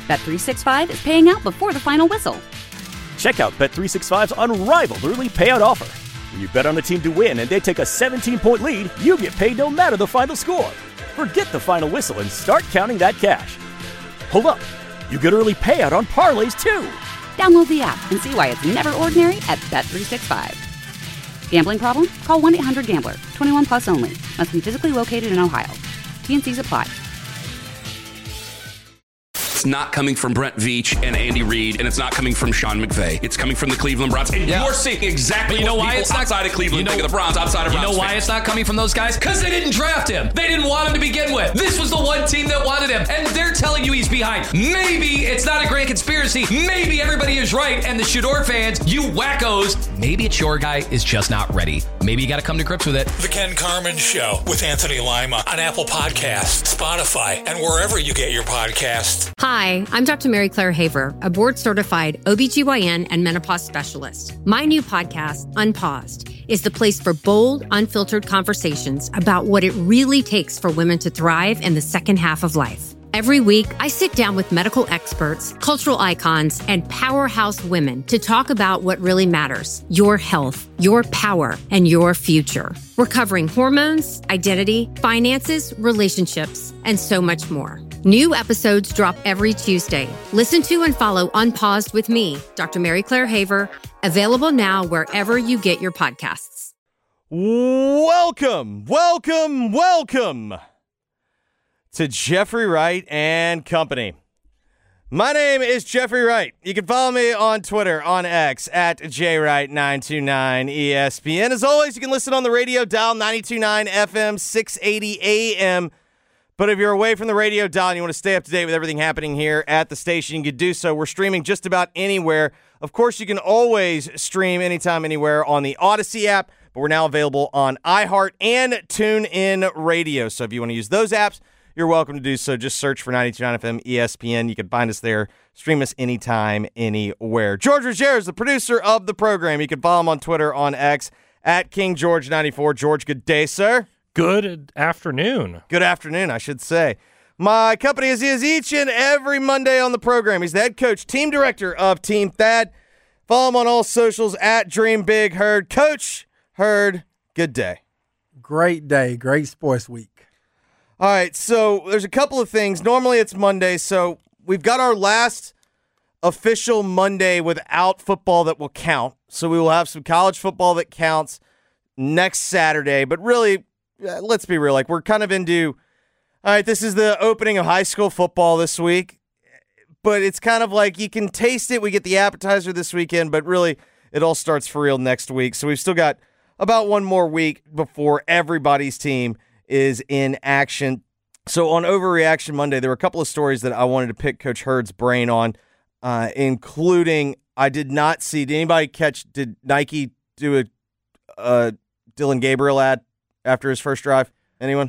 Bet365 is paying out before the final whistle. Check out Bet365's unrivaled early payout offer. When you bet on a team to win and they take a 17-point lead, you get paid no matter the final score. Forget the final whistle and start counting that cash. Hold up. You get early payout on parlays, too. Download the app and see why it's never ordinary at Bet365. Gambling problem? Call 1-800-GAMBLER. 21 plus only. Must be physically located in Ohio. T&Cs apply. It's not coming from Brent Veach and Andy Reid, and it's not coming from Sean McVay. It's coming from the Cleveland Browns. And you're seeing exactly what people outside of Cleveland think of the Browns, outside of Browns. You know why it's not coming from those guys? Because they didn't draft him. They didn't want him to begin with. This was the one team that wanted him, and they're telling you he's behind. Maybe it's not a grand conspiracy. Maybe everybody is right, and the Shador fans, you wackos, maybe it's your guy is just not ready. Maybe you got to come to grips with it. The Ken Carman Show with Anthony Lima on Apple Podcasts, Spotify, and wherever you get your podcasts. Hi, I'm Dr. Mary Claire Haver, a board-certified OBGYN and menopause specialist. My new podcast, Unpaused, is the place for bold, unfiltered conversations about what it really takes for women to thrive in the second half of life. Every week, I sit down with medical experts, cultural icons, and powerhouse women to talk about what really matters: your health, your power, and your future. We're covering hormones, identity, finances, relationships, and so much more. New episodes drop every Tuesday. Listen to and follow Unpaused with me, Dr. Mary Claire Haver, available now wherever you get your podcasts. Welcome to Jeffrey Wright and Company. My name is Jeffrey Wright. You can follow me on Twitter, on X, at JWright929ESPN. As always, you can listen on the radio, dial 92.9 FM, 680 AM. But if you're away from the radio dial and you want to stay up to date with everything happening here at the station, you can do so. We're streaming just about anywhere. Of course, you can always stream anytime, anywhere on the Odyssey app, but we're now available on iHeart and TuneIn Radio. So if you want to use those apps, you're welcome to do so. Just search for 92.9 FM ESPN. You can find us there. Stream us anytime, anywhere. George Ruggiero is the producer of the program. You can follow him on Twitter, on X, at KingGeorge94. George, good day, sir. Good afternoon. Good afternoon, I should say. My company is each and every Monday on the program. He's the head coach, team director of Team Thad. Follow him on all socials, at Dream Big Herd. Coach Herd, good day. Great day. Great sports week. All right, so there's a couple of things. Normally it's Monday, so we've got our last official Monday without football that will count. So we will have some college football that counts next Saturday. But really, let's be real. Like, we're kind of into, all right, this is the opening of high school football this week. But it's kind of like you can taste it. We get the appetizer this weekend, but really it all starts for real next week. So we've still got about one more week before everybody's team is in action. So on Overreaction Monday, there were a couple of stories that I wanted to pick Coach Herd's brain on, including, I did not see, did anybody catch, did Nike do a Dylan Gabriel ad after his first drive? Anyone?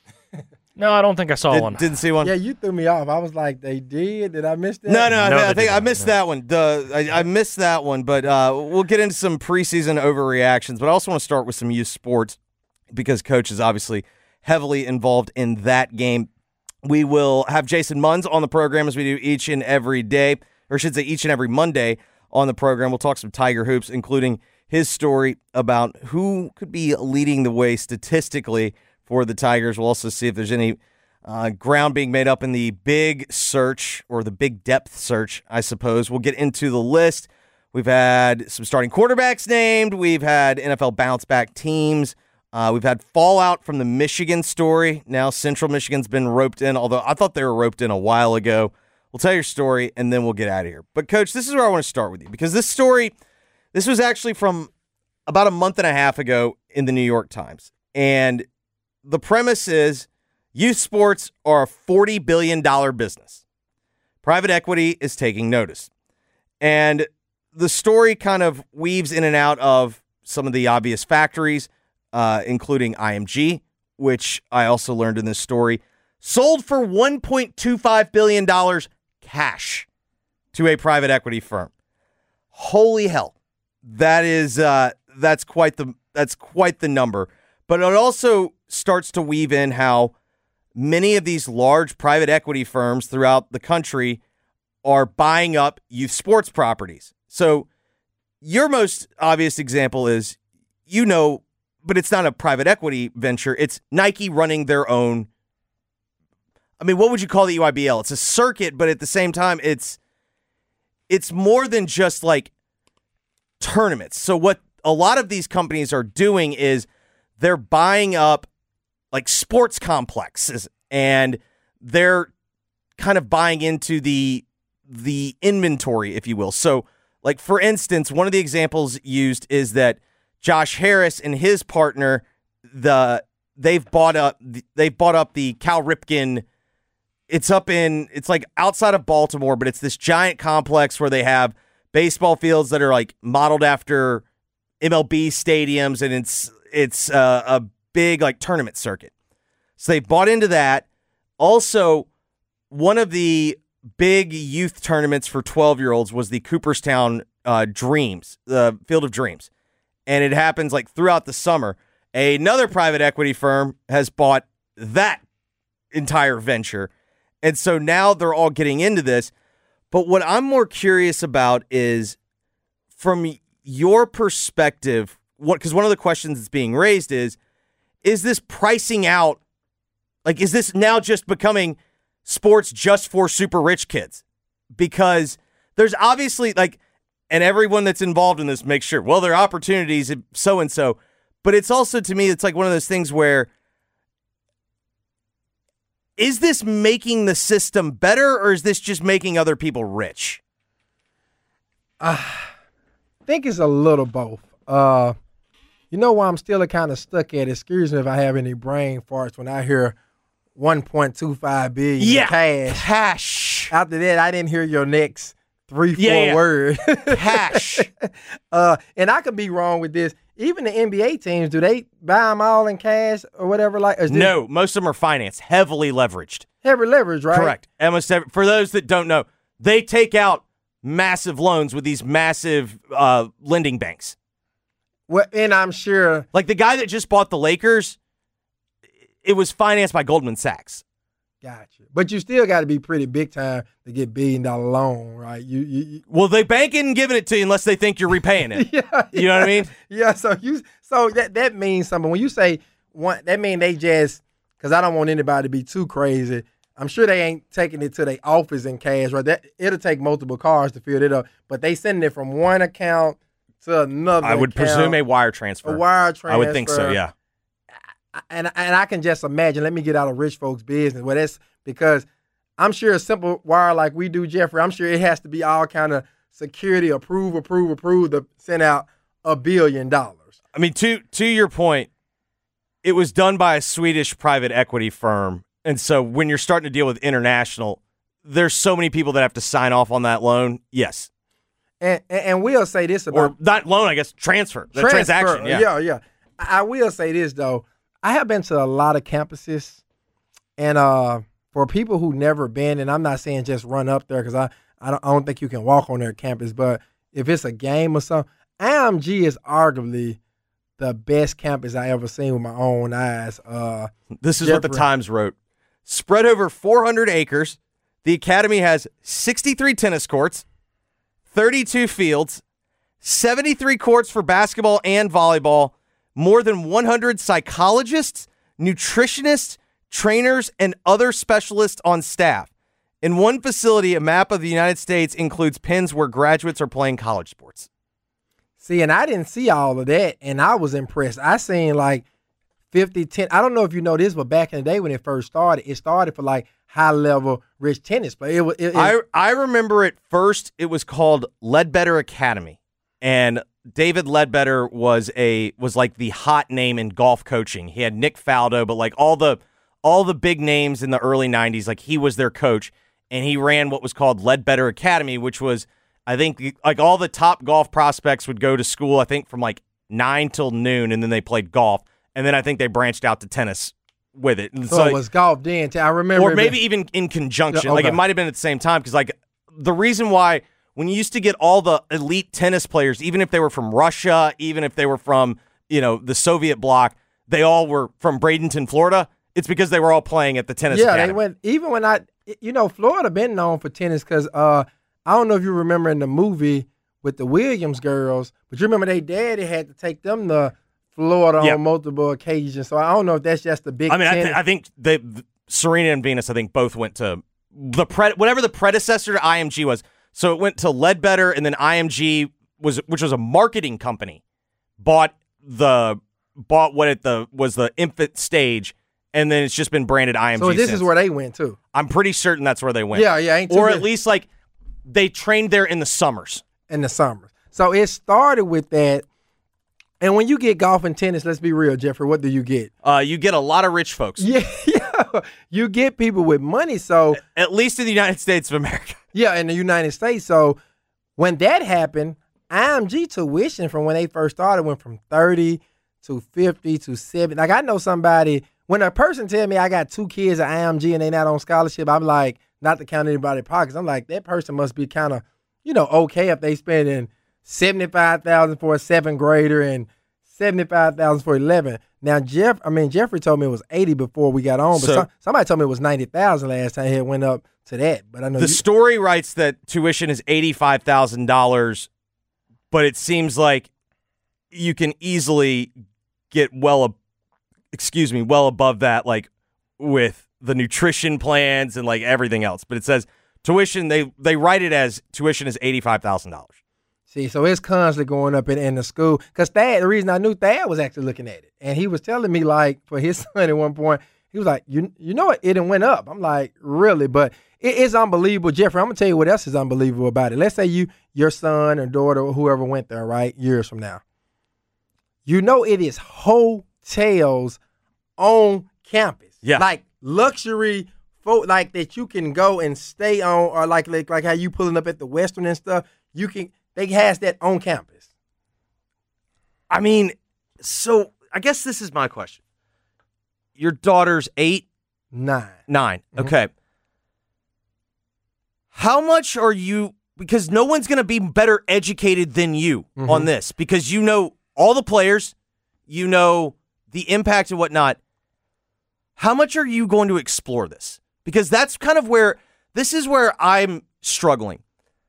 No, I don't think I saw one. Didn't see one? Yeah, you threw me off. I was like, they did? Did I miss that? No, I think I missed that one. I missed that one, but we'll get into some preseason overreactions. But I also want to start with some youth sports because Coach is obviously heavily involved in that game. We will have Jason Munz on the program as we do each and every day, or I should say each and every Monday on the program. We'll talk some Tiger hoops, including his story about who could be leading the way statistically for the Tigers. We'll also see if there's any ground being made up in the big search, or the big depth search, I suppose. We'll get into the list. We've had some starting quarterbacks named. We've had NFL bounce-back teams. We've had fallout from the Michigan story. Now Central Michigan's been roped in, although I thought they were roped in a while ago. We'll tell your story, and then we'll get out of here. But, Coach, this is where I want to start with you, because this story, this was actually from about a month and a half ago in the New York Times. And the premise is youth sports are a $40 billion business. Private equity is taking notice. And the story kind of weaves in and out of some of the obvious factories, including IMG, which I also learned in this story, sold for $1.25 billion cash to a private equity firm. Holy hell. That is that's quite the number. But it also starts to weave in how many of these large private equity firms throughout the country are buying up youth sports properties. So your most obvious example is, but it's not a private equity venture. It's Nike running their own. I mean, what would you call the EYBL? It's a circuit, but at the same time, it's more than just like tournaments. So what a lot of these companies are doing is they're buying up like sports complexes, and they're kind of buying into the inventory, if you will. So, like, for instance, one of the examples used is that Josh Harris and his partner, they've bought up the Cal Ripken. It's like outside of Baltimore, but it's this giant complex where they have baseball fields that are like modeled after MLB stadiums, and it's a big like tournament circuit. So they bought into that. Also, one of the big youth tournaments for 12-year-olds was the Cooperstown Dreams, the Field of Dreams. And it happens like throughout the summer. Another private equity firm has bought that entire venture. And so now they're all getting into this. But what I'm more curious about is, from your perspective, because one of the questions that's being raised is this pricing out? Like, is this now just becoming sports just for super rich kids? Because there's obviously and everyone that's involved in this makes sure, well, there are opportunities, so-and-so. But it's also, to me, it's like one of those things where, is this making the system better, or is this just making other people rich? I think it's a little both. You know why I'm still kind of stuck at it? Excuse me if I have any brain farts when I hear $1.25 billion cash. After that, I didn't hear your next 3-4 words. Cash. And I could be wrong with this. Even the NBA teams, do they buy them all in cash or whatever? No, most of them are financed, heavily leveraged. Heavy leverage, right? Correct. For those that don't know, they take out massive loans with these massive lending banks. Well, and I'm sure, like the guy that just bought the Lakers, it was financed by Goldman Sachs. Gotcha. But you still got to be pretty big time to get $1 billion loan, right? Well, they bank isn't giving it to you unless they think you're repaying it. You know what I mean? Yeah. So that means something. When you say one, that means they just, because I don't want anybody to be too crazy. I'm sure they ain't taking it to their office in cash, right? It'll take multiple cars to fill it up, but they sending it from one account to another. I would presume a wire transfer. A wire transfer. I would think so. Yeah. And I can just imagine, let me get out of rich folks' business. Well, that's because I'm sure a simple wire like we do, Jeffrey, I'm sure it has to be all kind of security, approve to send out $1 billion. I mean, to your point, it was done by a Swedish private equity firm. And so when you're starting to deal with international, there's so many people that have to sign off on that loan. Yes. And we'll say this about... Or not loan, I guess, transfer. The transaction. Yeah. I will say this, though. I have been to a lot of campuses, and for people who never been, and I'm not saying just run up there because I don't think you can walk on their campus, but if it's a game or something, IMG is arguably the best campus I ever seen with my own eyes. This is what the Times wrote. Spread over 400 acres, the academy has 63 tennis courts, 32 fields, 73 courts for basketball and volleyball, more than 100 psychologists, nutritionists, trainers, and other specialists on staff. In one facility, a map of the United States includes pins where graduates are playing college sports. See, and I didn't see all of that, and I was impressed. I seen like 50, 10. I don't know if you know this, but back in the day when it first started, it started for like high-level rich tennis players. I remember at first it was called Ledbetter Academy, and David Ledbetter was like the hot name in golf coaching. He had Nick Faldo, but like all the big names in the early 90s, like he was their coach, and he ran what was called Ledbetter Academy, which was, I think, like all the top golf prospects would go to school, I think from like 9 till noon, and then they played golf, and then I think they branched out to tennis with it. And so it was golf then, I remember. Or maybe even in conjunction. Like it might have been at the same time, because like the reason why when you used to get all the elite tennis players, even if they were from Russia, even if they were from, the Soviet bloc, they all were from Bradenton, Florida. It's because they were all playing at the tennis academy. They went, even when Florida been known for tennis because I don't know if you remember in the movie with the Williams girls, but you remember their daddy had to take them to Florida on multiple occasions. So I don't know if that's just the big. I think Serena and Venus, I think both went to whatever the predecessor to IMG was. So it went to Ledbetter, and then IMG which was a marketing company, bought what was the infant stage, and then it's just been branded IMG. So this since. Is where they went too. I'm pretty certain that's where they went. Yeah, or at least like they trained there in the summers. So it started with that. And when you get golf and tennis, let's be real, Jeffrey, what do you get? You get a lot of rich folks. Yeah. You get people with money. So at least in the United States of America. Yeah, in the United States. So when that happened, IMG tuition from when they first started went from 30 to 50 to 70. Like I know somebody, when a person tell me I got 2 kids at IMG and they not on scholarship, I'm like, not to count anybody's pockets, I'm like, that person must be kind of, okay if they spending $75,000 for a 7th grader and $75,000 for 11. Now Jeffrey told me it was 80 before we got on, but somebody told me it was 90,000 last time. It went up to that. But I know the story writes that tuition is $85,000, but it seems like you can easily get well above that, like with the nutrition plans and like everything else. But it says tuition. They write it as tuition is $85,000. See, so it's constantly going up in the school. Because the reason I knew Thad was actually looking at it. And he was telling me, like, for his son at one point, he was like, you know what? It done went up. I'm like, really? But it is unbelievable. Jeffrey, I'm going to tell you what else is unbelievable about it. Let's say your son or daughter or whoever went there, right, years from now. It is hotels on campus. Yeah. Like luxury folk, like that you can go and stay on, or like how you pulling up at the Western and stuff. They has that on campus. I mean, so I guess this is my question. Your daughter's 8? 9. 9. Mm-hmm. Okay. How much are you, because no one's going to be better educated than you on this, because you know all the players, you know the impact and whatnot. How much are you going to explore this? Because that's kind of this is where I'm struggling.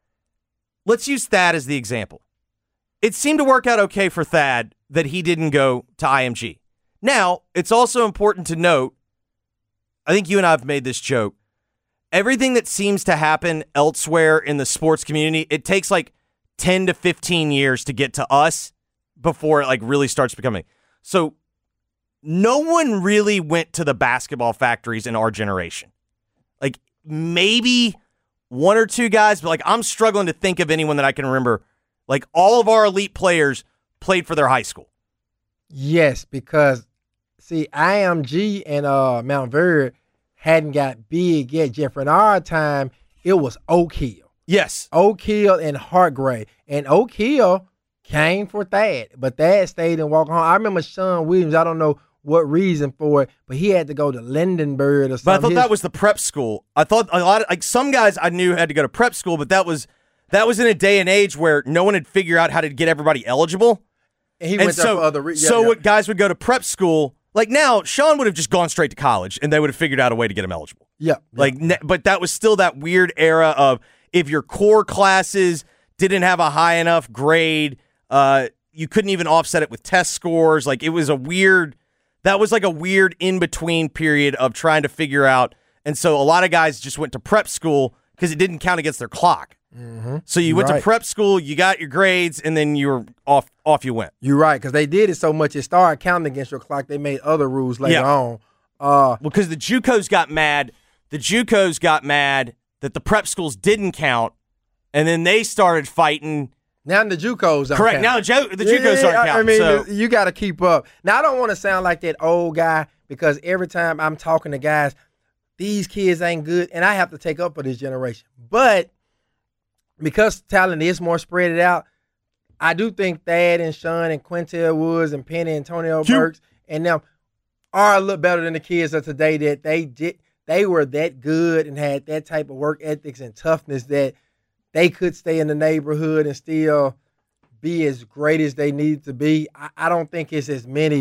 Let's use Thad as the example. It seemed to work out okay for Thad that he didn't go to IMG. Now, it's also important to note, I think you and I have made this joke, everything that seems to happen elsewhere in the sports community, it takes like 10 to 15 years to get to us before it like really starts becoming. So no one really went to the basketball factories in our generation. Like maybe 1 or 2 guys, but like I'm struggling to think of anyone that I can remember. Like all of our elite players played for their high school. Yes, because see, IMG and Mount Vernon hadn't got big yet, Jeffrey. In our time, it was Oak Hill. Yes. Oak Hill and Hartgrave. And Oak Hill came for Thad, but Thad stayed and walked home. I remember Sean Williams, I don't know what reason for it, but he had to go to Lindenberg or something. But I thought that was the prep school. I thought a lot of, like some guys I knew had to go to prep school, but that was in a day and age where no one had figured out how to get everybody eligible. And he went there for other reasons. What guys would go to prep school, like now, Sean would have just gone straight to college and they would have figured out a way to get him eligible. Yeah. But that was still that weird era of if your core classes didn't have a high enough grade, you couldn't even offset it with test scores. Like it was that was like a weird in-between period of trying to figure out. And so a lot of guys just went to prep school because it didn't count against their clock. Mm-hmm. So you went to prep school, you got your grades, and then you were off you went. You're right, because they did it so much it started counting against your clock. They made other rules later on. Because the JUCOs got mad. The JUCOs got mad that the prep schools didn't count, and then they started fighting. Now the JUCOs aren't correct. counting. Now the JUCOs aren't counting. I mean, you got to keep up. Now, I don't want to sound like that old guy because every time I'm talking to guys, these kids ain't good, and I have to take up for this generation. But because talent is more spread out, I do think Thad and Sean and Quintel Woods and Penny and Antonio Burks and them are a little better than the kids of today that they were that good and had that type of work ethics and toughness that they could stay in the neighborhood and still be as great as they need to be. I don't think it's as many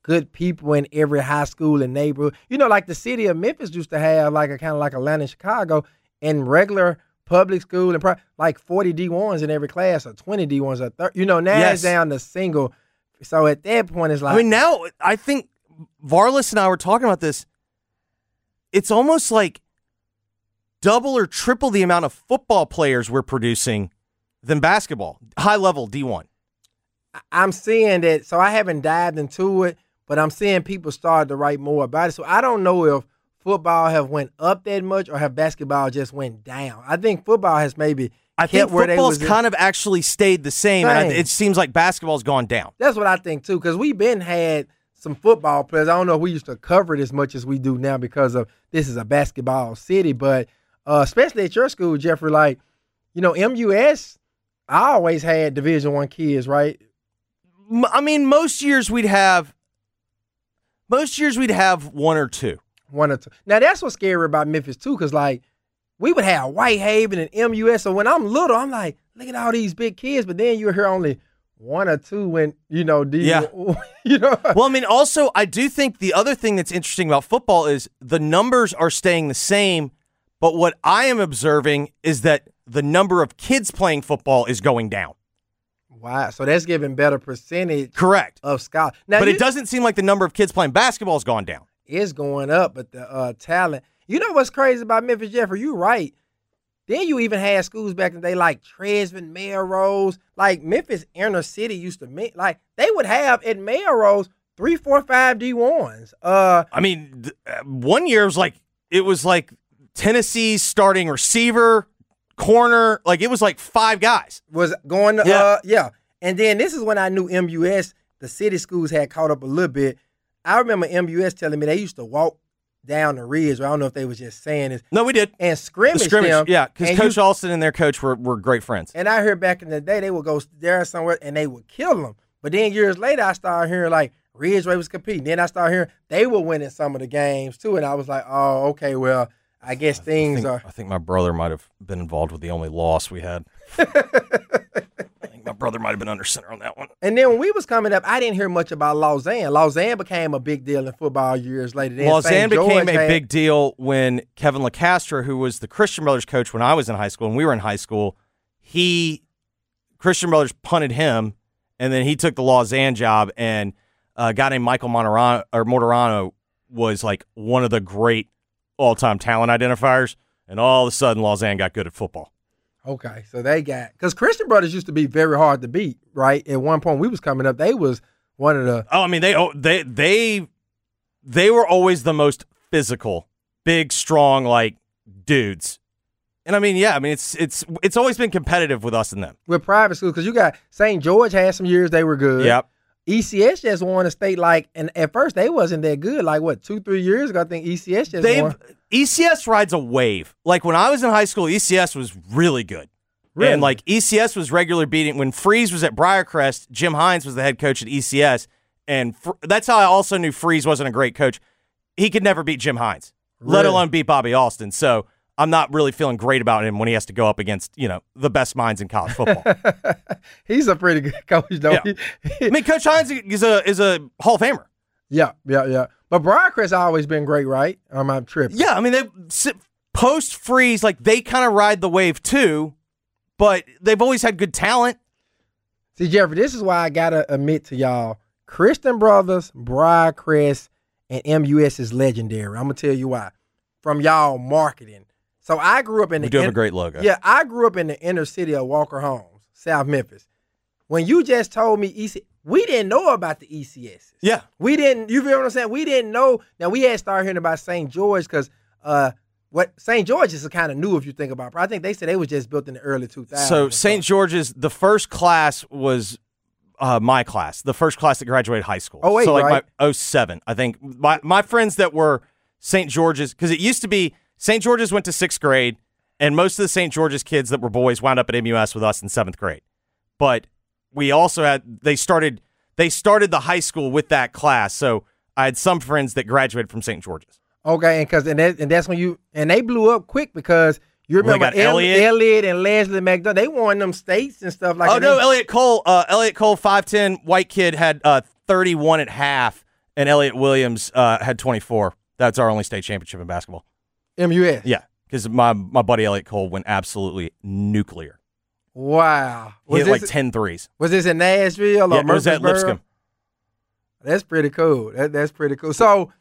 good people in every high school and neighborhood. You know, like the city of Memphis used to have like a kind of like Atlanta and Chicago in regular public school and like 40 D1s in every class or 20 D1s or 30. You know, now it's down to single. So at that point, it's like. I mean, now I think Varlas and I were talking about this. It's almost like double or triple the amount of football players we're producing than basketball, high-level D1. I'm seeing that, so I haven't dived into it, but I'm seeing people start to write more about it. So I don't know if football have went up that much or have basketball just went down. I think football has maybe I think football's kind of actually stayed the same, and it seems like basketball's gone down. That's what I think, too, because we've been had some football players. I don't know if we used to cover it as much as we do now because of this is a basketball city, but especially at your school, Jeffrey, like, you know, MUS, I always had Division I kids, right? I mean, most years we'd have one or two. One or two. Now, that's what's scary about Memphis, too, because, like, we would have Whitehaven and MUS. So when I'm little, I'm like, look at all these big kids. But then you hear only one or two when, you know, you know. Well, I mean, also, I do think the other thing that's interesting about football is the numbers are staying the same. But what I am observing is that the number of kids playing football is going down. Wow. So that's giving better percentage. Correct. Of scholars. Now, but it doesn't seem like the number of kids playing basketball has gone down. It's going up, but the talent. You know what's crazy about Memphis, Jeffrey? You're right. Then you even had schools back in the day like Tresvant, Melrose. Like Memphis inner city used to meet. Like they would have at Melrose 3, 4, 5 D1s. I mean, one year it was like Tennessee's starting receiver, corner, like it was like 5 guys. Was going to, yeah. And then this is when I knew MUS, the city schools had caught up a little bit. I remember MUS telling me they used to walk down the ridge. I don't know if they was just saying this. No, we did. And scrimmage them. Yeah, because Coach Alston and their coach were great friends. And I heard back in the day they would go there somewhere and they would kill them. But then years later, I started hearing like Ridgeway was competing. Then I started hearing they were winning some of the games too. And I was like, oh, okay, well, I guess things are. I think my brother might have been involved with the only loss we had. I think my brother might have been under center on that one. And then when we was coming up, I didn't hear much about Lausanne. Lausanne became a big deal in football years later. Then Lausanne became a big deal when Kevin LeCastre, who was the Christian Brothers coach when I was in high school and we were in high school, Christian Brothers punted him, and then he took the Lausanne job, and a guy named Michael Mortorano was like one of the great all-time talent identifiers, and all of a sudden Lausanne got good at football. Okay, so they got – because Christian Brothers used to be very hard to beat, right? At one point we was coming up, they was one of the – Oh, I mean, they were always the most physical, big, strong, like, dudes. And, I mean, yeah, I mean, it's always been competitive with us and them. With private schools, because you got St. George had some years they were good. Yep. ECS just won a state, like, and at first they wasn't that good. Like, what, 2-3 years ago, I think ECS just won. ECS rides a wave. Like, when I was in high school, ECS was really good. Really? And, like, ECS was regularly beating. When Freeze was at Briarcrest, Jim Hines was the head coach at ECS, and that's how I also knew Freeze wasn't a great coach. He could never beat Jim Hines, let alone beat Bobby Alston. So I'm not really feeling great about him when he has to go up against, the best minds in college football. He's a pretty good coach, though. Yeah. I mean, Coach Hines is a Hall of Famer. Yeah. But Briarcrest has always been great, right? On my trip. Yeah, I mean, they post-Freeze, like, they kind of ride the wave, too, but they've always had good talent. See, Jeffrey, this is why I got to admit to y'all, Christian Brothers, Briarcrest, and MUS is legendary. I'm going to tell you why. From y'all marketing. So I grew up in we do have a great logo. Yeah, I grew up in the inner city of Walker Homes, South Memphis. When you just told me we didn't know about the ECS. Yeah. We didn't, you feel what I'm saying? We didn't know. Now, we had started hearing about St. George because what St. George is kind of new if you think about it. I think they said they was just built in the early 2000s. So St. George's, the first class was my class, the first class that graduated high school. Oh, wait, so like right? my 07. I think my friends that were St. George's, because it used to be St. George's went to 6th grade, and most of the St. George's kids that were boys wound up at MUS with us in 7th grade. But we also had they started the high school with that class. So I had some friends that graduated from St. George's. Okay, and that's when they blew up quick because you remember Elliott and Leslie McDonald. They won them states and stuff like that. Oh no, Elliott Cole, 5'10", white kid had 31 at half and Elliott Williams had 24. That's our only state championship in basketball. MUS? Yeah, because my buddy Elliott Cole went absolutely nuclear. Wow. He hit like 10 threes. Was this in Nashville or it was at Murfreesboro? Lipscomb. That's pretty cool. That's pretty cool. So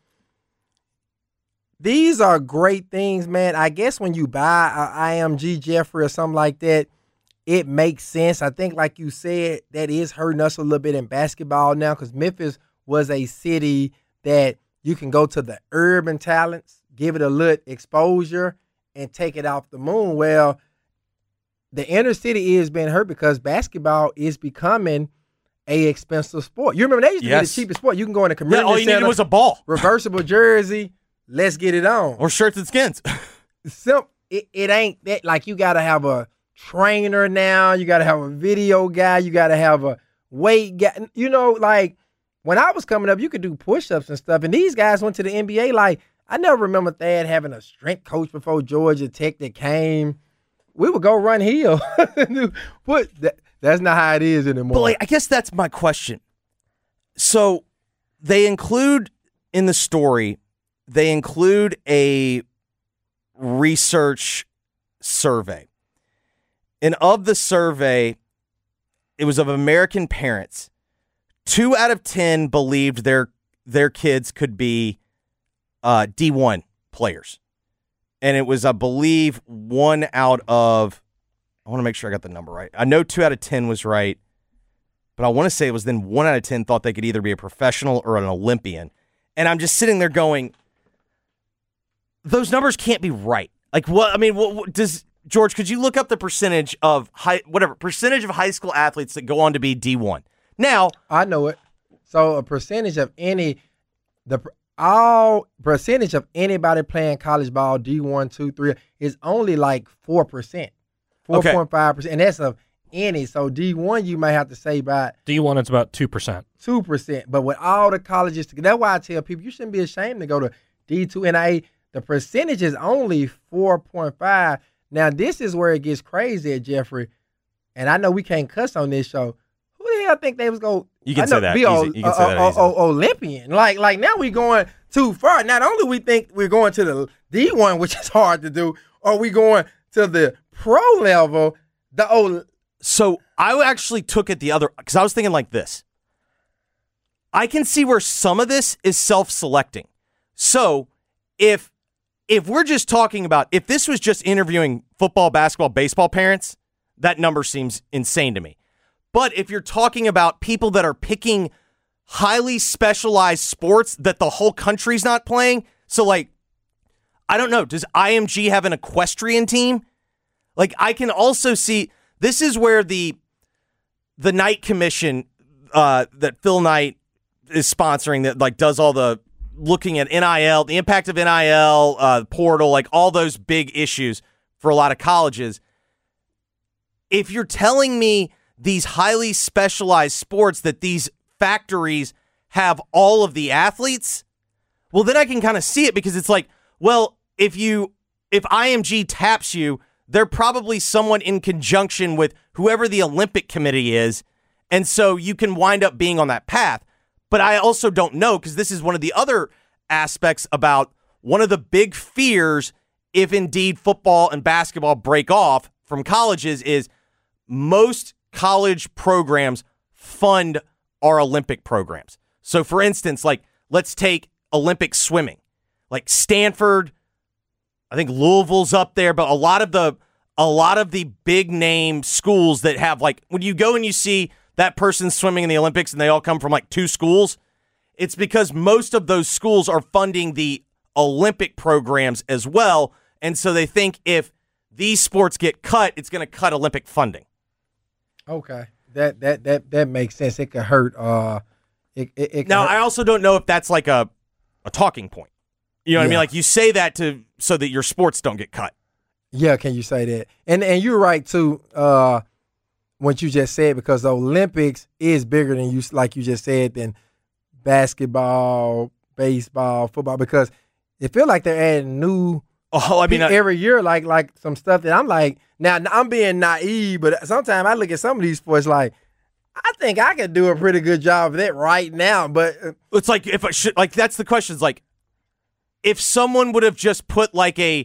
these are great things, man. I guess when you buy an IMG Jeffrey or something like that, it makes sense. I think, like you said, that is hurting us a little bit in basketball now because Memphis was a city that you can go to the urban talents, give it a little exposure, and take it off the moon. Well, the inner city is being hurt because basketball is becoming a expensive sport. You remember they used to be the cheapest sport. You can go in a community all you center, needed was a ball. Reversible jersey, let's get it on. Or shirts and skins. It ain't that, like, you got to have a trainer now. You got to have a video guy. You got to have a weight guy. You know, like, when I was coming up, you could do push-ups and stuff. And these guys went to the NBA. Like, I never remember Thad having a strength coach before Georgia Tech that came. We would go run hill. That's not how it is anymore. But, like, I guess that's my question. So they include in the story, they include a research survey. And of the survey, it was of American parents. 2 out of 10 believed their kids could be D1 players. And it was, I believe, 1 out of, I want to make sure I got the number right. I know 2 out of 10 was right, but I want to say it was then 1 out of 10 thought they could either be a professional or an Olympian. And I'm just sitting there going, those numbers can't be right. Like, what? I mean, what does George? Could you look up the percentage of percentage of high school athletes that go on to be D1? Now, I know it. So a percentage of all percentage of anybody playing college ball, D1, 2, 3, is only like 4%, 4.5%, and that's of any. So D1, you might have to say about D1, it's about 2%. 2%. But with all the colleges, that's why I tell people you shouldn't be ashamed to go to D2 NIA. The percentage is only 4.5. Now, this is where it gets crazy at Jeffrey, and I know we can't cuss on this show. Who the hell think they was going you can say that. Be Olympian? Like now we going too far. Not only we think we're going to the D1, which is hard to do, or we going to the pro level. So I actually took it the other, because I was thinking like this. I can see where some of this is self-selecting. So if we're just talking about, if this was just interviewing football, basketball, baseball parents, that number seems insane to me. But if you're talking about people that are picking highly specialized sports that the whole country's not playing, so like, I don't know, does IMG have an equestrian team? Like, I can also see, this is where the Knight Commission that Phil Knight is sponsoring, that like does all the looking at NIL, the impact of NIL, portal, like all those big issues for a lot of colleges. If you're telling me these highly specialized sports that these factories have all of the athletes, well, then I can kind of see it, because it's like, well, if IMG taps you, they're probably someone in conjunction with whoever the Olympic Committee is, and so you can wind up being on that path. But I also don't know, because this is one of the other aspects about one of the big fears, if indeed football and basketball break off from colleges, is most college programs fund our Olympic programs. So, for instance, like, let's take Olympic swimming. Like Stanford, I think Louisville's up there, but a lot of the big name schools that have, like, when you go and you see that person swimming in the Olympics and they all come from like 2 schools, it's because most of those schools are funding the Olympic programs as well. And so they think if these sports get cut, it's going to cut Olympic funding. Okay. That makes sense. It could hurt. It now, I also don't know if that's like a talking point. You know what I mean? Like, you say that so that your sports don't get cut. Yeah, can you say that? And you're right too. What you just said, because the Olympics is bigger than you, like you just said, than basketball, baseball, football, because it feels like they're adding new. Oh, I mean, every year, like some stuff that I'm like, now I'm being naive, but sometimes I look at some of these sports like, I think I could do a pretty good job of that right now, but it's like if I should, like that's the question. It's like if someone would have just put like a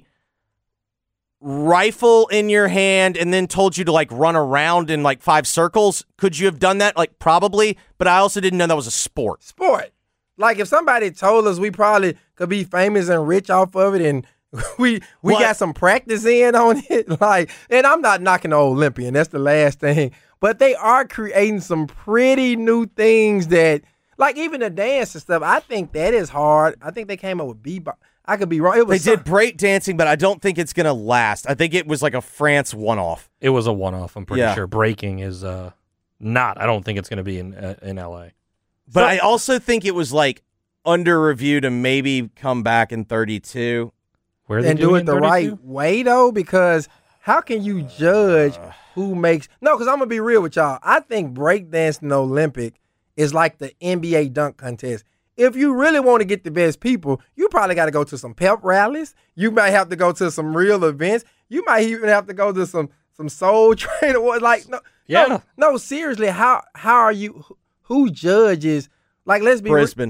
rifle in your hand and then told you to like run around in like 5 circles, could you have done that? Like probably, but I also didn't know that was a sport. Like if somebody told us we probably could be famous and rich off of it, and we got some practice in on it, like, and I'm not knocking the Olympian, that's the last thing, but they are creating some pretty new things that, like even the dance and stuff, I think that is hard. I think they came up with bebop. I could be wrong. They did break dancing, but I don't think it's going to last. I think it was like a France one-off. It was a one-off, I'm pretty sure. Breaking is not. I don't think it's going to be in L.A. But I also think it was like under review to maybe come back in 32. Where they and do it the right way, though, because how can you judge who makes – no, because I'm going to be real with y'all. I think breakdancing Olympic is like the NBA dunk contest. If you really want to get the best people, you probably got to go to some pep rallies. You might have to go to some real events. You might even have to go to some Soul Train awards. Like, no, seriously, how are you? Who judges? Like, let's be Brisbane.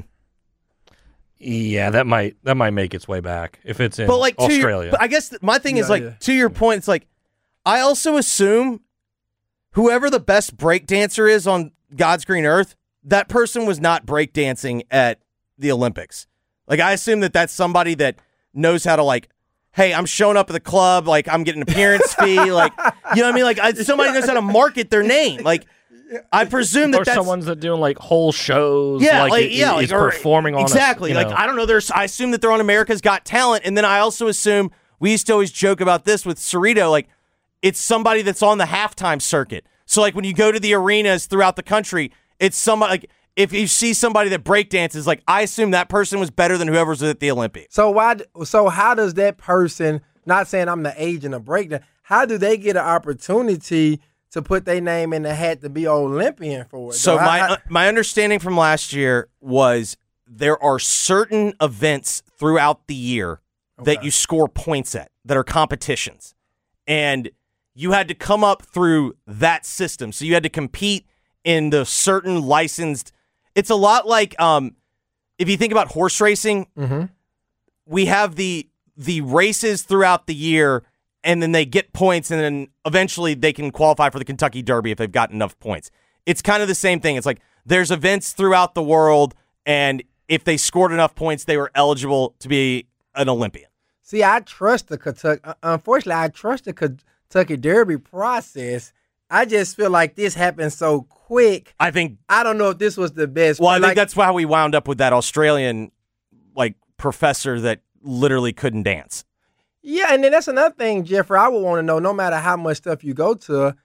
Yeah, that might make its way back if it's in Australia. But I guess my thing is like to your point. It's like I also assume whoever the best break dancer is on God's green earth, that person was not breakdancing at the Olympics. Like, I assume that that's somebody that knows how to, like, hey, I'm showing up at the club, like, I'm getting an appearance fee, like, you know what I mean? Like, somebody knows how to market their name. Like, I presume that that's... Or someone's that doing, like, whole shows, is performing on exactly. Like, I don't know, I assume that they're on America's Got Talent, and then I also assume, we used to always joke about this with Cerrito, like, it's somebody that's on the halftime circuit. So, like, when you go to the arenas throughout the country, it's somebody, like, if you see somebody that breakdances, like, I assume that person was better than whoever's at the Olympics. So how does that person, not saying I'm the agent of breakdance, how do they get an opportunity to put their name in the hat to be Olympian for it? So my understanding from last year was there are certain events throughout the year that you score points at that are competitions. And you had to come up through that system. So you had to compete in the certain licensed. It's a lot like if you think about horse racing, we have the races throughout the year, and then they get points, and then eventually they can qualify for the Kentucky Derby if they've got enough points. It's kind of the same thing. It's like there's events throughout the world, and if they scored enough points, they were eligible to be an Olympian. See, I trust the Kentucky. Unfortunately, I trust the Kentucky Derby process. I just feel like this happened so quick. I don't know if this was the best. Well, I think that's why we wound up with that Australian professor that literally couldn't dance. Yeah, and then that's another thing, Jeffrey, I would want to know, no matter how much stuff you go to,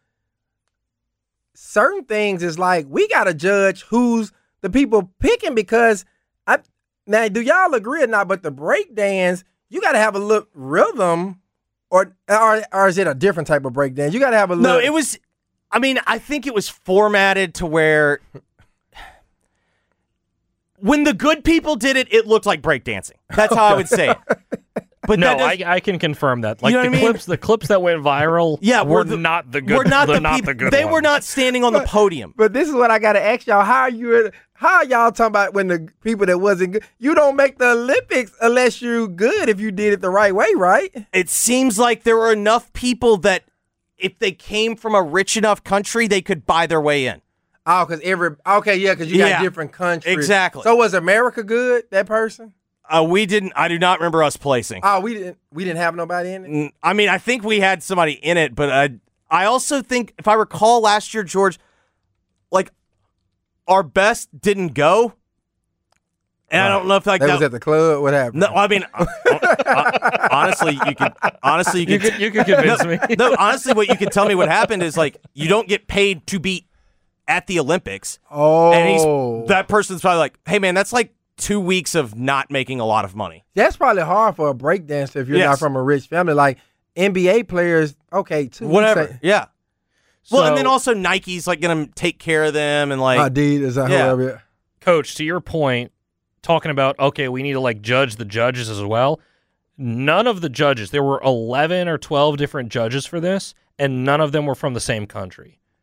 certain things is like, we got to judge who's the people picking, because now, do y'all agree or not, but the break dance, you got to have a little rhythm, or is it a different type of break dance? You got to have a little... No, it was... I mean, I think it was formatted to where when the good people did it, it looked like breakdancing. That's how I would say it. But no, I can confirm that. Like, you know the clips that went viral were not the good. Were not the good. They were not standing on the podium. But this is what I got to ask y'all: How are y'all talking about when the people that wasn't good? You don't make the Olympics unless you're good. If you did it the right way, right? It seems like there were enough people that, if they came from a rich enough country, they could buy their way in. Oh, because you got different countries. Exactly. So was America good, that person? We didn't. I do not remember us placing. Oh, we didn't have nobody in it? I mean, I think we had somebody in it, but I also think, if I recall last year, George, like, our best didn't go. And I don't know if that was at the club. What happened? No, I mean, honestly, you could convince me. No, honestly, what you could tell me what happened is, like, you don't get paid to be at the Olympics. Oh, and that person's probably like, hey man, that's like 2 weeks of not making a lot of money. That's probably hard for a breakdancer if you're not from a rich family. Like NBA players, okay, 2 weeks. Whatever, yeah. Well, and then also Nike's like gonna take care of them, and like Adidas, whoever. Coach, to your point, talking about, okay, we need to like judge the judges as well. None of the judges, there were 11 or 12 different judges for this, and none of them were from the same country.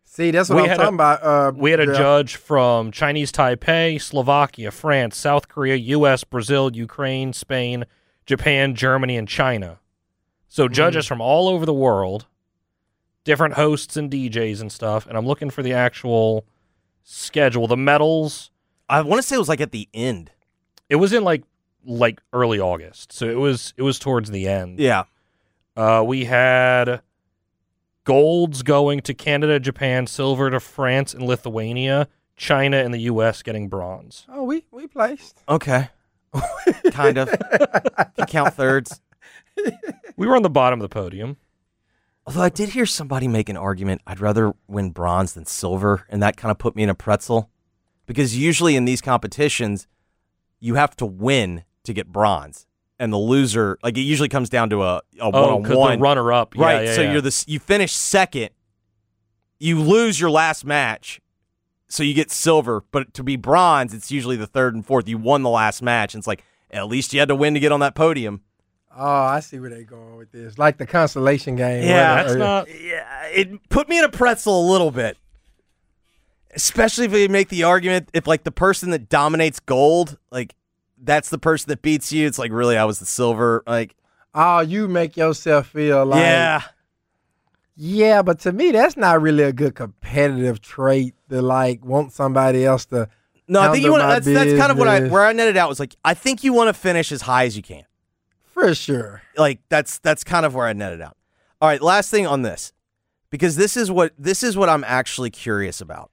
See, that's what I'm talking about. We had a judge from Chinese Taipei, Slovakia, France, South Korea, U.S., Brazil, Ukraine, Spain, Japan, Germany, and China. So judges from all over the world, different hosts and DJs and stuff, and I'm looking for the actual schedule. The medals. I want to say it was like at the end. It was in like early August, so it was towards the end. Yeah. We had golds going to Canada, Japan, silver to France and Lithuania, China and the U.S. getting bronze. Oh, we placed. Okay. Kind of. You count thirds. We were on the bottom of the podium. Although I did hear somebody make an argument, I'd rather win bronze than silver, and that kind of put me in a pretzel. Because usually in these competitions, you have to win to get bronze. And the loser, like it usually comes down to a one-on-one. The runner-up. Yeah, right, yeah, so yeah. you finish second, you lose your last match, so you get silver. But to be bronze, it's usually the third and fourth. You won the last match, and it's like, at least you had to win to get on that podium. Oh, I see where they're going with this. Like the consolation game. Yeah, it put me in a pretzel a little bit. Especially if we make the argument, if like the person that dominates gold, like that's the person that beats you. It's like, really, I was the silver. Like, oh, you make yourself feel like. Yeah. Yeah, but to me, that's not really a good competitive trait to like want somebody else to. No, I think you want. That's kind of where I netted out was like, I think you want to finish as high as you can. For sure. Like that's kind of where I netted out. All right, last thing on this, because this is what I'm actually curious about.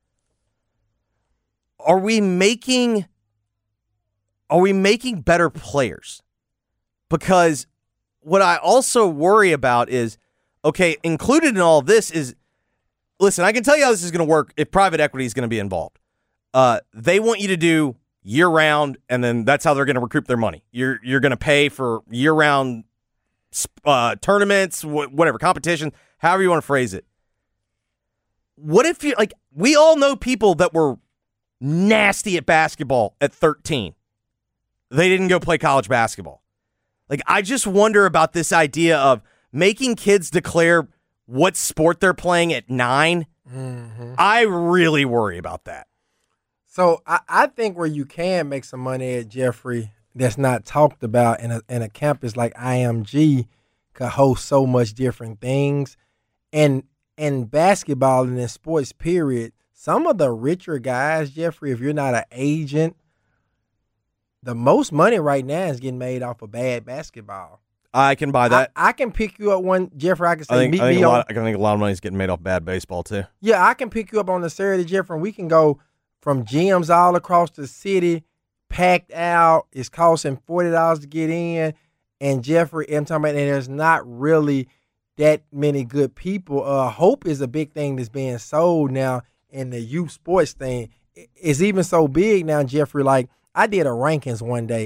Are we making better players? Because what I also worry about is, okay, included in all this is, listen, I can tell you how this is going to work if private equity is going to be involved. They want you to do year-round, and then that's how they're going to recoup their money. You're going to pay for year-round tournaments, whatever, competition, however you want to phrase it. What if you, like, we all know people that were nasty at basketball at 13. They didn't go play college basketball. Like, I just wonder about this idea of making kids declare what sport they're playing at 9. Mm-hmm. I really worry about that. So I think where you can make some money at Jeffrey that's not talked about in a campus like IMG could host so much different things. And basketball and in sports, period, some of the richer guys, Jeffrey, if you're not an agent, the most money right now is getting made off of bad basketball. I can buy that. I can pick you up one, Jeffrey. I can say, I think a lot of money is getting made off bad baseball, too. Yeah, I can pick you up on the Saturday, Jeffrey, and we can go from gyms all across the city, packed out. It's costing $40 to get in. And Jeffrey, I'm talking about, and there's not really that many good people. Hope is a big thing that's being sold now in the youth sports thing. It's even so big now, Jeffrey. Like, I did a rankings one day.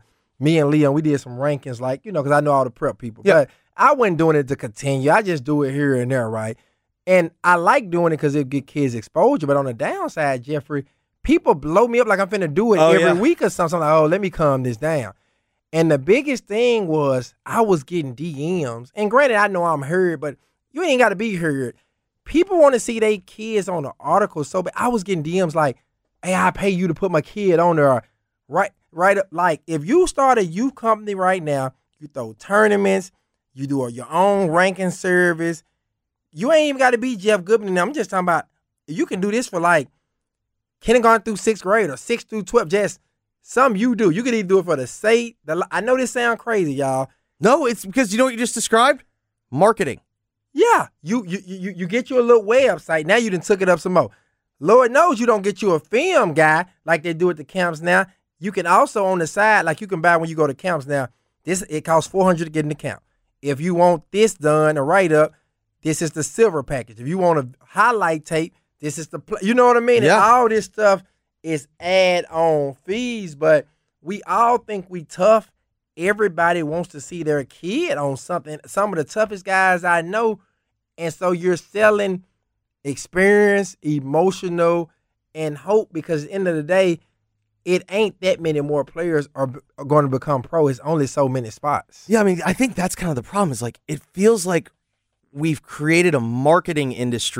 Me and Leon, we did some rankings, like, because I know all the prep people. Yeah. But I wasn't doing it to continue. I just do it here and there, right? And I like doing it because it get kids exposure. But on the downside, Jeffrey, people blow me up like I'm finna do it every week or something. Like, oh, let me calm this down. And the biggest thing was I was getting DMs. And granted, I know I'm heard, but you ain't got to be heard. People want to see their kids on the article. So but I was getting DMs like, hey, I pay you to put my kid on there. Right up. Like, if you start a youth company right now, you throw tournaments, you do your own ranking service. You ain't even got to be Jeff Goodman. I'm just talking about you can do this for like kindergarten through 6th grade or 6th through 12th. Just some you do. You could even do it for the state. I know this sounds crazy, y'all. No, it's because you know what you just described? Marketing. Yeah. You get you a little website. Now you done took it up some more. Lord knows you don't get you a film guy like they do at the camps now. You can also on the side, like you can buy when you go to camps now, it costs $400 to get in the camp. If you want this done, a write-up, this is the silver package. If you want a highlight tape, this is the you know what I mean? Yeah. And all this stuff is add-on fees, but we all think we tough. Everybody wants to see their kid on something. Some of the toughest guys I know, and so you're selling experience, emotional, and hope because at the end of the day, it ain't that many more players are going to become pro. It's only so many spots. Yeah, I mean, I think that's kind of the problem is like it feels like we've created a marketing industry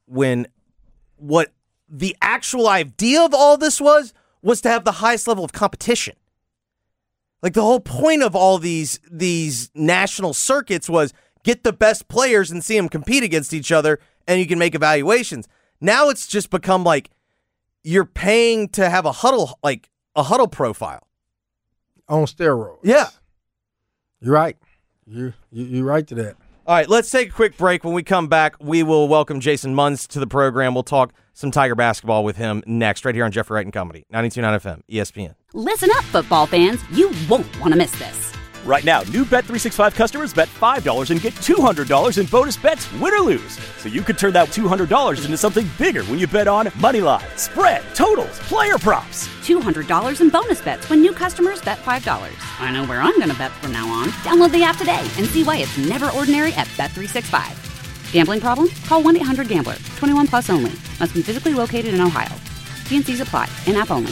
when what the actual idea of all this was to have the highest level of competition. Like the whole point of all these national circuits was get the best players and see them compete against each other, and you can make evaluations. Now it's just become like you're paying to have a huddle profile on steroids. Yeah, you're right. You're right to that. All right, let's take a quick break. When we come back, we will welcome Jason Munz to the program. We'll talk some Tiger basketball with him next, right here on Jeffrey Wright and Company, 92.9 FM, ESPN. Listen up, football fans. You won't want to miss this. Right now, new Bet365 customers bet $5 and get $200 in bonus bets, win or lose. So you could turn that $200 into something bigger when you bet on moneyline, spread, totals, player props. $200 in bonus bets when new customers bet $5. I know where I'm going to bet from now on. Download the app today and see why it's never ordinary at Bet365. Gambling problem? Call 1-800-GAMBLER. 21 plus only. Must be physically located in Ohio. T&Cs apply. In-app only.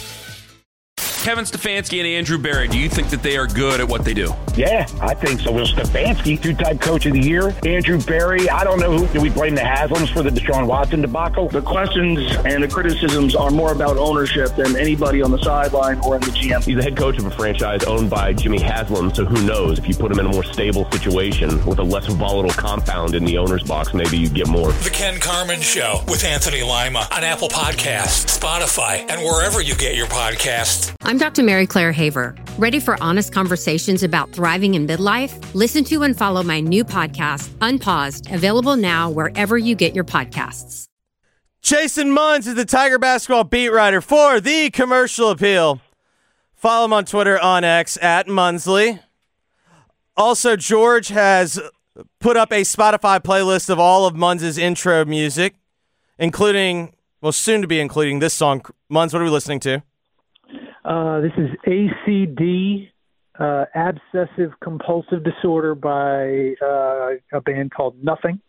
Kevin Stefanski and Andrew Berry, do you think that they are good at what they do? Yeah, I think so. Well, Stefanski, two-time coach of the year. Andrew Berry, I don't know who. Do we blame the Haslams for the Deshaun Watson debacle? The questions and the criticisms are more about ownership than anybody on the sideline or in the GM. He's the head coach of a franchise owned by Jimmy Haslam, so who knows? If you put him in a more stable situation with a less volatile compound in the owner's box, maybe you get more. The Ken Carman Show with Anthony Lima on Apple Podcasts, Spotify, and wherever you get your podcasts. I'm Dr. Mary Claire Haver. Ready for honest conversations about thriving in midlife? Listen to and follow my new podcast, Unpaused, available now wherever you get your podcasts. Jason Munz is the Tiger basketball beat writer for The Commercial Appeal. Follow him on Twitter on X at Munsley. Also, George has put up a Spotify playlist of all of Munz's intro music, including, well, soon to be including this song. Munz, what are we listening to? This is ACD, Obsessive Compulsive Disorder by a band called Nothing.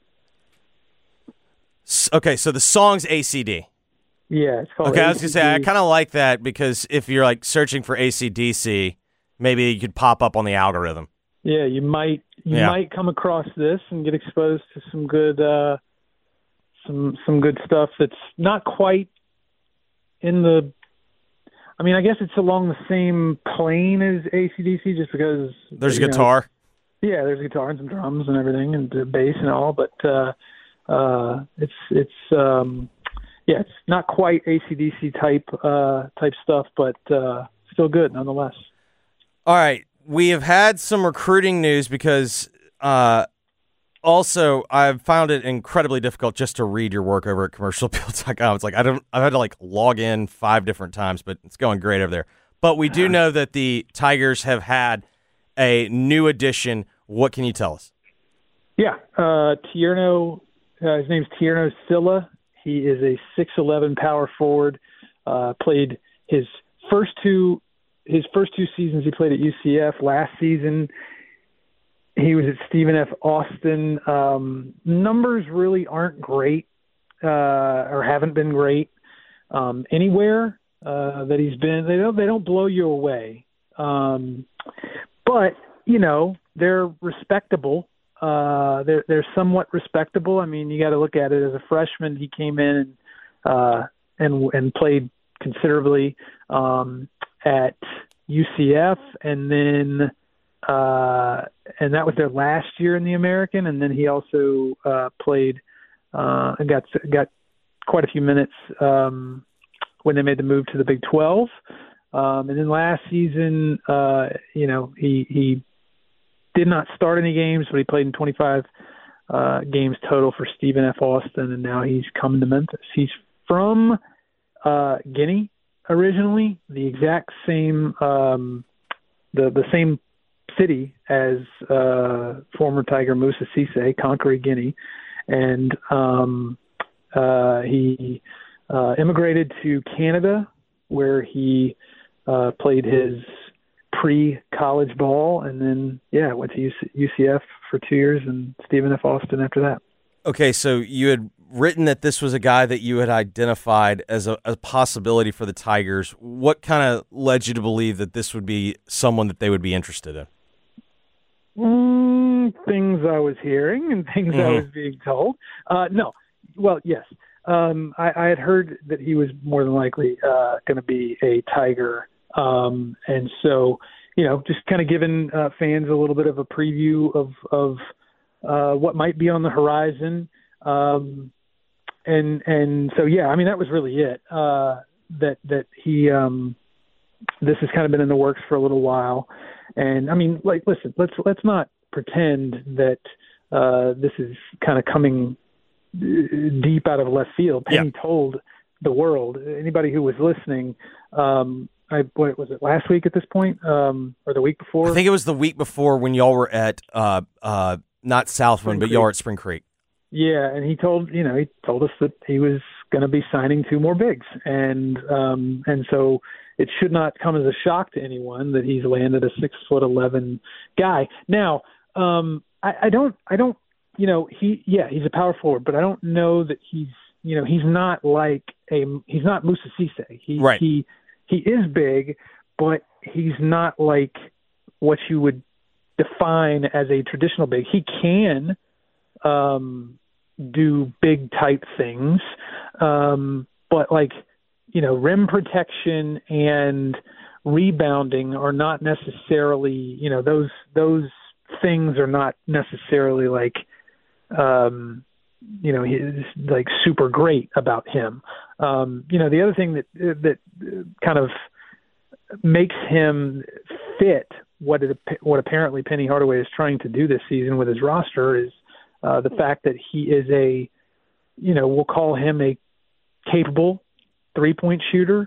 Okay, so the song's ACD. Yeah, it's called Okay, ACD. I was going to say, I kind of like that because if you're like searching for ACDC, maybe you could pop up on the algorithm. Yeah, you might come across this and get exposed to some good some good stuff that's not quite in the. I mean, I guess it's along the same plane as AC/DC, just because there's a guitar. Yeah, there's a guitar and some drums and everything, and the bass and all. But it's not quite AC/DC type stuff, but still good nonetheless. All right, we have had some recruiting news because also I've found it incredibly difficult just to read your work over at commercialappeal.com. It's like I've had to like log in 5 different times, but it's going great over there. But we do know that the Tigers have had a new addition. What can you tell us? Yeah, Tierno. His name's Tierno Silla. He is a 6'11" power forward. Played his first two seasons. He played at UCF. Last season, he was at Stephen F. Austin. Numbers really aren't great, or haven't been great anywhere that he's been. They don't blow you away, but they're respectable. They're somewhat respectable. I mean, you got to look at it as a freshman. He came in and played considerably at UCF, and then. And that was their last year in the American, and then he also played and got quite a few minutes when they made the move to the Big 12. And then last season, he did not start any games, but he played in 25 games total for Stephen F. Austin, and now he's coming to Memphis. He's from Guinea originally, the exact same the same city as former Tiger Moussa Cisse, Conakry, Guinea, and he immigrated to Canada, where he played his pre-college ball, and then went to UCF for 2 years, and Stephen F. Austin after that. Okay, so you had written that this was a guy that you had identified as a possibility for the Tigers. What kind of led you to believe that this would be someone that they would be interested in? Things I was hearing and things I was being told. No, Well, yes. I had heard that he was more than likely going to be a Tiger. And so, just kind of giving fans a little bit of a preview of what might be on the horizon. And so, yeah, I mean, that was really it. That he, this has kind of been in the works for a little while. And I mean, like, listen, let's not pretend that this is kind of coming deep out of left field. Penny told the world, anybody who was listening, what was it, last week at this point, or the week before? I think it was the week before when y'all were at not Southwind, but y'all were at Spring Creek. Yeah, and he told us that he was going to be signing 2 more bigs, and so it should not come as a shock to anyone that he's landed a 6'11" guy. Now, I don't, he's a power forward, but I don't know that he's not he's not Moussa Cisse. Right. He is big, but he's not like what you would define as a traditional big. He can do big type things, but rim protection and rebounding are not necessarily, those things are not necessarily he's like super great about him. The other thing that kind of makes him fit what apparently Penny Hardaway is trying to do this season with his roster is the fact that he is we'll call him a capable 3-point shooter.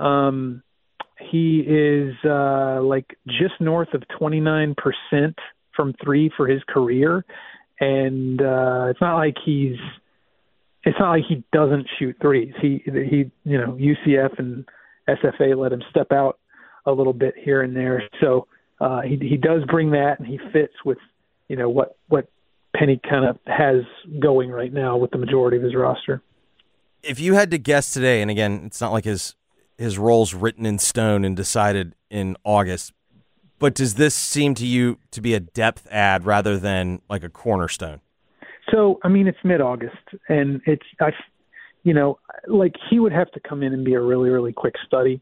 He is just north of 29% from 3 for his career. And it's not like he doesn't shoot threes. He UCF and SFA let him step out a little bit here and there. So he does bring that, and he fits with what Penny kind of has going right now with the majority of his roster. If you had to guess today, and again, it's not like his role's written in stone and decided in August, but does this seem to you to be a depth add rather than like a cornerstone? So, I mean, it's mid-August, and he would have to come in and be a really, really quick study.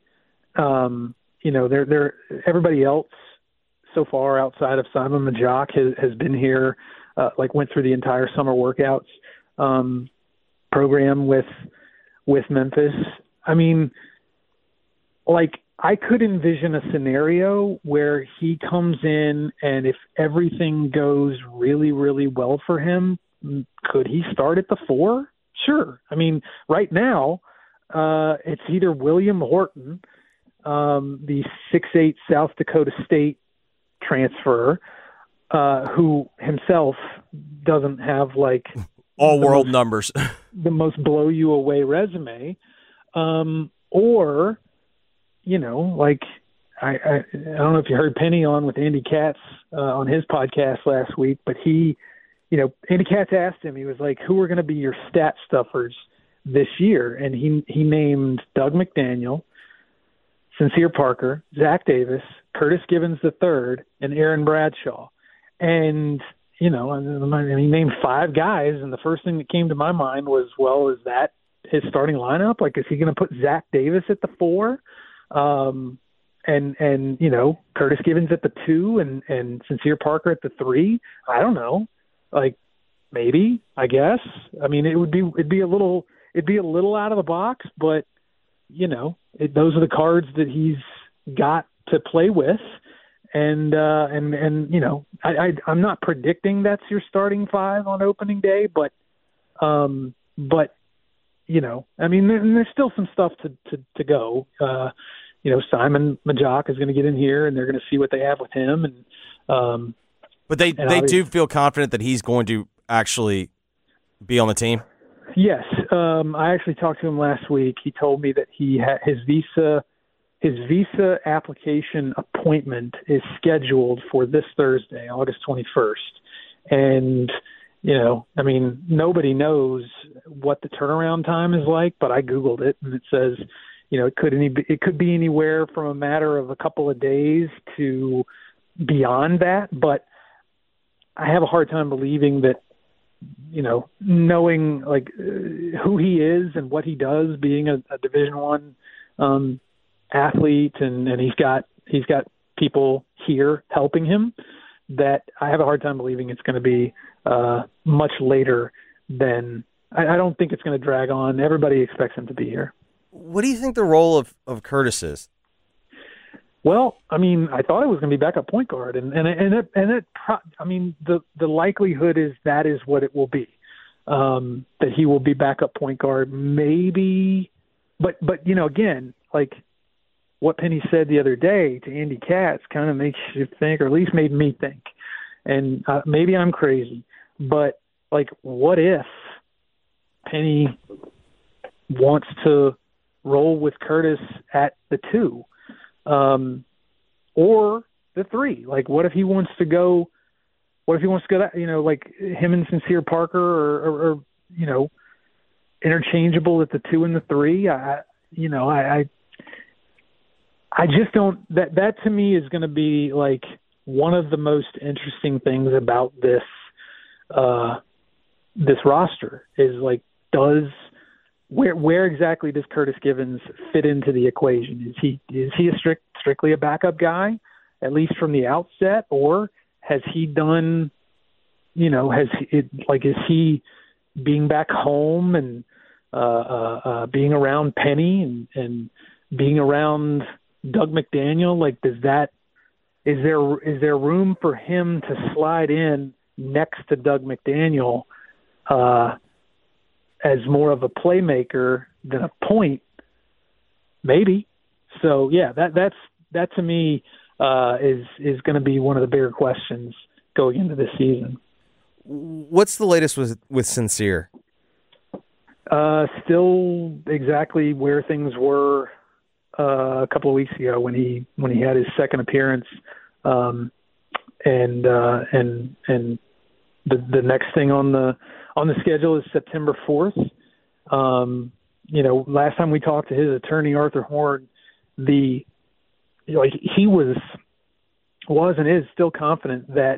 Everybody else so far outside of Simon Majok has been here, went through the entire summer workouts program with Memphis. I mean, I could envision a scenario where he comes in, and if everything goes really, really well for him, could he start at the 4? Sure. I mean, right now, it's either William Horton, the 6'8" South Dakota State transfer, who himself doesn't have all world numbers, the most blow you away resume, or I don't know if you heard Penny on with Andy Katz on his podcast last week, but Andy Katz asked him, he was like, who are going to be your stat stuffers this year? And he named Doug McDaniel, Sincere Parker, Zach Davis, Curtis Givens III, and Aaron Bradshaw. And, he named 5 guys, and the first thing that came to my mind was, well, is that his starting lineup? Is he going to put Zach Davis at the 4? And Curtis Givens at the 2 and Sincere Parker at the 3. I don't know. Maybe, I guess. I mean, it'd be a little out of the box, but those are the cards that he's got to play with. And I'm not predicting that's your starting 5 on opening day, but I mean, there's still some stuff to go. Simon Majok is going to get in here, and they're going to see what they have with him. And but they do feel confident that he's going to actually be on the team. Yes, I actually talked to him last week. He told me that he had his visa application appointment is scheduled for this Thursday, August 21st, and. I mean, nobody knows what the turnaround time is like, but I Googled it, and it says, it could be anywhere from a matter of a couple of days to beyond that. But I have a hard time believing that knowing like who he is and what he does, being a Division I athlete, and he's got people here helping him, that I have a hard time believing it's going to be much later than. I don't think it's going to drag on. Everybody expects him to be here. What do you think the role of Curtis is? Well, I mean, I thought it was going to be backup point guard, the likelihood is that is what it will be, that he will be backup point guard, maybe, but again, like what Penny said the other day to Andy Katz kind of makes you think, or at least made me think, and maybe I'm crazy, but like, what if Penny wants to roll with Curtis at the 2? Or the 3. Like, what if he wants to go that, like him and Sincere Parker or interchangeable at the 2 and the 3. I just don't, that to me is going to be like one of the most interesting things about this roster is like, where exactly does Curtis Givens fit into the equation? Is he strictly a backup guy, at least from the outset, or has he done, is he being back home and being around Penny and being around Doug McDaniel? Like, is there room for him to slide in next to Doug McDaniel as more of a playmaker than a point? Maybe. So yeah, that to me is going to be one of the bigger questions going into this season. What's the latest with Sincere? Still exactly where things were a couple of weeks ago when he had his second appearance, and the next thing on the schedule is September 4th. Last time we talked to his attorney, Arthur Horn, he was and is still confident that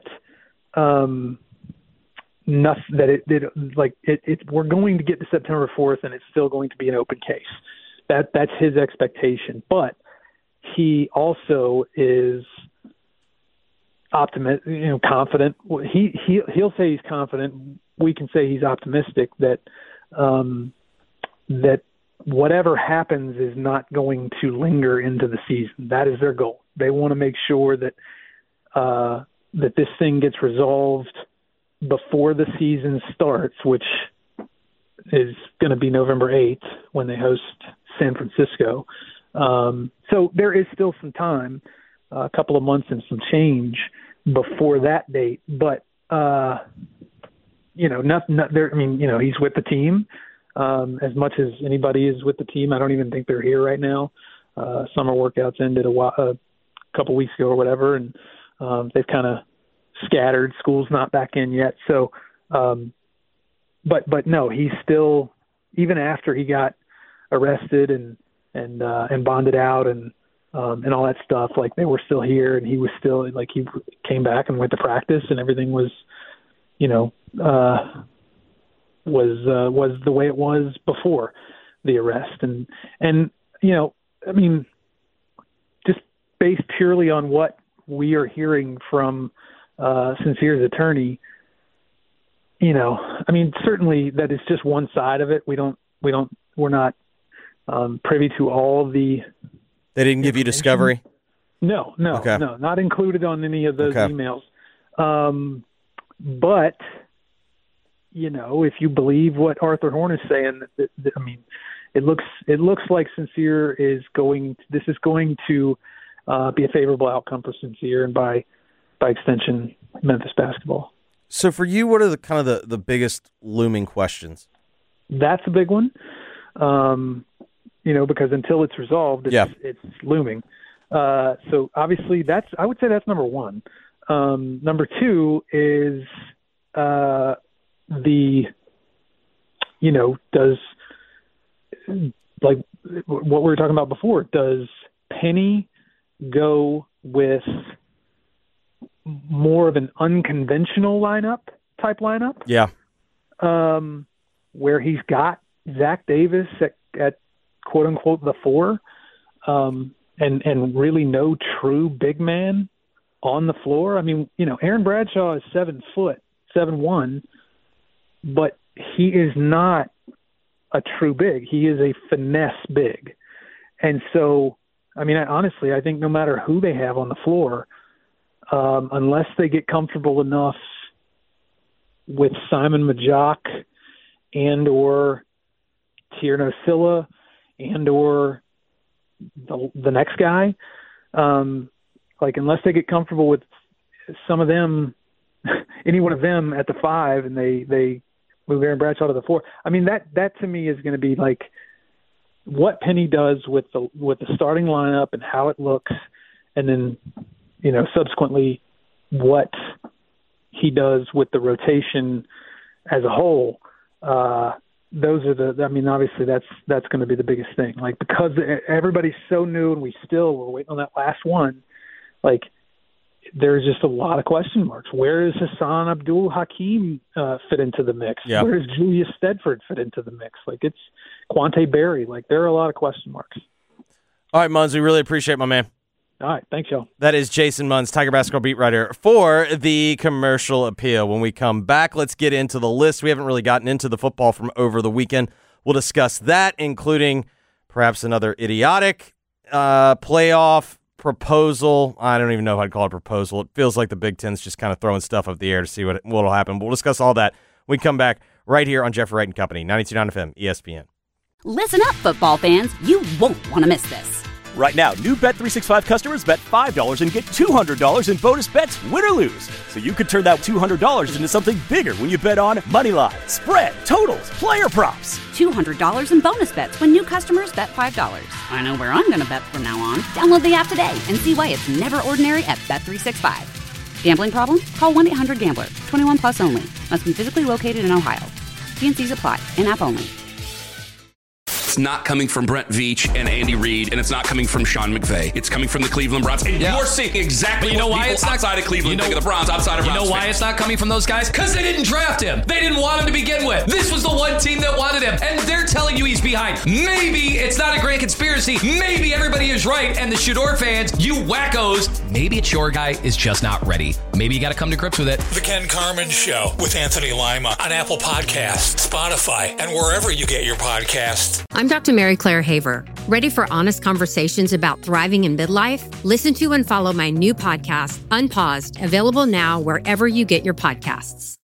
we're going to get to September 4th and it's still going to be an open case. That's his expectation. But he also is confident. He'll say he's confident. We can say he's optimistic that that whatever happens is not going to linger into the season. That is their goal. They want to make sure that that this thing gets resolved before the season starts, which is going to be November 8th when they host San Francisco. So there is still some time, a couple of months and some change before that date. But not there. I mean, he's with the team as much as anybody is with the team. I don't even think they're here right now. Summer workouts ended a couple weeks ago or whatever, and they've kind of scattered. School's not back in yet. So, but no, he's still, even after he got arrested and bonded out and all that stuff, like they were still here, and he was still, like, he came back and went to practice, and everything was, was the way it was before the arrest. And I mean, just based purely on what we are hearing from Sincere's attorney, I mean, certainly that is just one side of it. We're not privy to all the. They didn't give you discovery? No, okay. No, not included on any of those emails. But, if you believe what Arthur Horn is saying, I mean, it looks like Sincere this is going to be a favorable outcome for Sincere and by extension, Memphis basketball. So for you, what are the biggest looming questions? That's a big one. Because until it's resolved, it's looming. So obviously I would say that's number one. Number two is does, like what we were talking about before, does Penny go with more of an unconventional type lineup? Yeah. where he's got Zach Davis at quote unquote the 4, and really no true big man on the floor. I mean, Aaron Bradshaw is 7 foot, 7'1", but he is not a true big. He is a finesse big. And so, I mean, honestly, I think no matter who they have on the floor, unless they get comfortable enough with Simon Majok and or Tierno Silla and or the next guy, unless they get comfortable with some of them, any one of them at the 5, and they move Aaron Bradshaw to the 4. I mean, that to me is going to be like what Penny does with the starting lineup and how it looks, and then subsequently what he does with the rotation as a whole. Those are obviously that's going to be the biggest thing. Like, because everybody's so new and we're waiting on that last one. Like, there's just a lot of question marks. Where does Hassan Abdul Hakim fit into the mix? Yeah. Where does Julius Stedford fit into the mix? Like, it's Quante Berry. Like, there are a lot of question marks. All right, Munz, we really appreciate it, my man. All right, thanks, y'all. That is Jason Munz, Tiger basketball beat writer for the Commercial Appeal. When we come back, let's get into the list. We haven't really gotten into the football from over the weekend. We'll discuss that, including perhaps another idiotic playoff proposal. I don't even know if I'd call it a proposal. It feels like the Big Ten's just kind of throwing stuff up the air to see what will happen. But we'll discuss all that when we come back right here on Jeffrey Wright and Company, 92.9 FM, ESPN. Listen up, football fans. You won't want to miss this. Right now, new Bet365 customers bet $5 and get $200 in bonus bets, win or lose. So you could turn that $200 into something bigger when you bet on moneyline, spread, totals, player props. $200 in bonus bets when new customers bet $5. I know where I'm going to bet from now on. Download the app today and see why it's never ordinary at Bet365. Gambling problem? Call 1-800-GAMBLER. 21 plus only. Must be physically located in Ohio. T&Cs apply. In-app only. It's not coming from Brent Veach and Andy Reid, and it's not coming from Sean McVay. It's coming from the Cleveland Browns. And you're seeing exactly what people outside of Cleveland think of the Browns, outside of Browns You know why fans. it's not coming from those guys? Because they didn't draft him. They didn't want him to begin with. This was the one team that wanted him, and they're telling you he's behind. Maybe it's not a grand conspiracy. Maybe everybody is right, and the Shador fans, you wackos, maybe it's your guy is just not ready. Maybe you got to come to grips with it. The Ken Carman Show with Anthony Lima on Apple Podcasts, Spotify, and wherever you get your podcasts. I'm Dr. Mary Claire Haver. Ready for honest conversations about thriving in midlife? Listen to and follow my new podcast, Unpaused, available now wherever you get your podcasts.